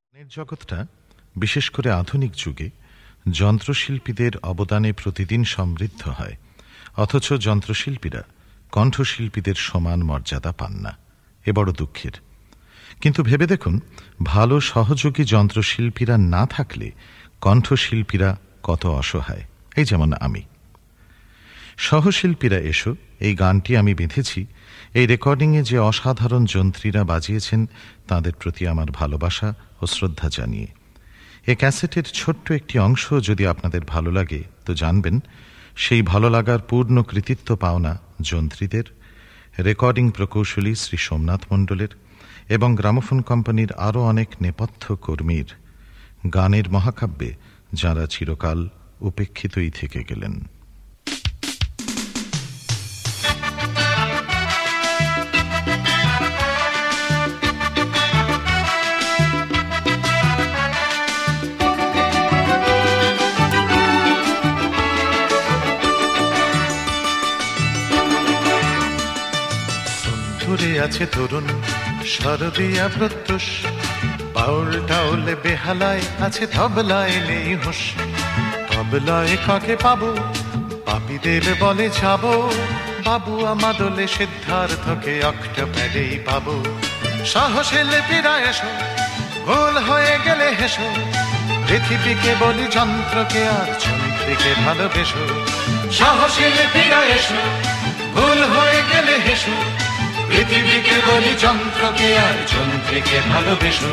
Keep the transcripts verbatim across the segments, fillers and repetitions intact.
গানের জগৎটা বিশেষ করে আধুনিক যুগে যন্ত্রশিল্পীদের অবদানে প্রতিদিন সমৃদ্ধ হয়, অথচ যন্ত্রশিল্পীরা কণ্ঠশিল্পীদের সমান মর্যাদা পান না। এ বড় দুঃখের। কিন্তু ভেবে দেখুন, ভালো সহযোগী যন্ত্রশিল্পীরা না থাকলে কণ্ঠশিল্পীরা কত অসহায়। এই যেমন আমি। সহশিল্পীরা এসো, এই গানটি আমি বেঁধেছি। এই রেকর্ডিংয়ে যে অসাধারণ যন্ত্রীরা বাজিয়েছেন তাদের প্রতি আমার ভালোবাসা ও শ্রদ্ধা জানিয়ে এ ক্যাসেটের ছোট্ট একটি অংশ যদি আপনাদের ভালো লাগে তো জানবেন সেই ভালো লাগার পূর্ণ কৃতিত্ব পাওনা যন্ত্রীদের, রেকর্ডিং প্রকৌশলী শ্রী সোমনাথ মণ্ডলের এবং গ্রামোফোন কোম্পানির আরও অনেক নেপথ্য কর্মীর, গানের মহাকাব্যে যাঁরা চিরকাল উপেক্ষিতই থেকে গেলেন। আছে তরুণ শরদিয়া প্রত্যুষ, বাউল টাউলে বেহালায় আছে তবলায় নেই হুঁশ। তবলায় কাকে পাবো, পাপীদের বলে যাবো, বাবু আমাদলে সিদ্ধার্থকে অক্টোপ্যাডেই পাবো। সহশিল্পীরা এসো, ভুল হয়ে গেলে হেসো, পৃথিবীকে বলি যন্ত্রকে আর যন্ত্রীকে ভালোবেসো। সহশিল্পীরা এসো, ভুল হয়ে গেলে হেসো, পৃথিবীকে বলি যন্ত্রকে আর যন্ত্রীকে ভালোবেসো।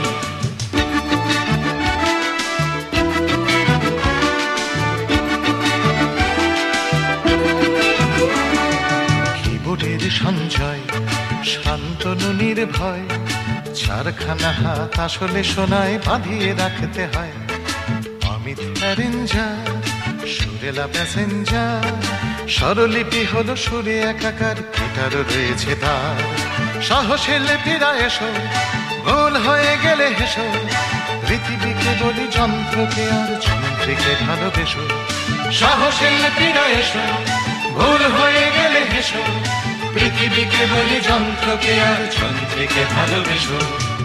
কিবোর্ডের সঞ্জয় শান্তনু নির্ভয়, চারখানা হাত আসলে সোনায় বাঁধিয়ে রাখতে হয়। অমিত অ্যারেঞ্জার, সুরেলা প্যাসেঞ্জার, স্বরলিপি হলো সুরে একাকার, গিটারও রয়েছে তার। সহশিল্পীরা এসো, ভুল হয়ে গেলে হেসো, পৃথিবীকে বলি যন্ত্রকে আর যন্ত্রীকে ভালোবেসো। সহশিল্পীরা এসো, ভুল হয়ে গেলে হেসো, পৃথিবীকে বলি যন্ত্রকে আর যন্ত্রীকে ভালোবেসো।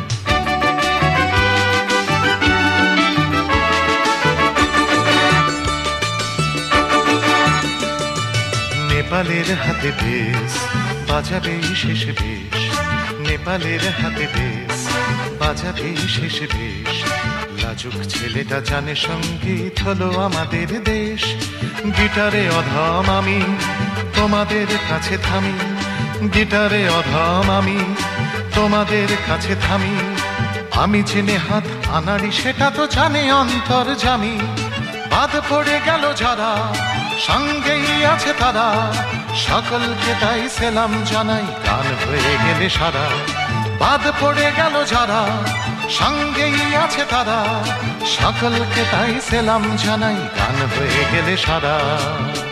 নেপালের হাতে বেশ বাজাবে শেষ বেশ, নেপালের হাতে বেশ বাজাবে শেষ বেশ। লাজুক ছেলেটা জানে সঙ্গীত হলো আমাদের দেশ। গিটারে অধম আমি তোমাদের কাছে থামি, গিটারে অধম আমি তোমাদের কাছে থামি। আমি জেনে হাত আনাড়ি সেটা তো জানে অন্তর্যামী। বাদ পড়ে গেল যারা, সঙ্গেই আছে তারা, সকলকে তাই সেলাম জানাই, গান হয়ে গেলে সারা। বাদ পড়ে গেল যারা, সঙ্গেই আছে তারা, সকলকে তাই সেলাম জানাই, গান হয়ে গেলে সারা।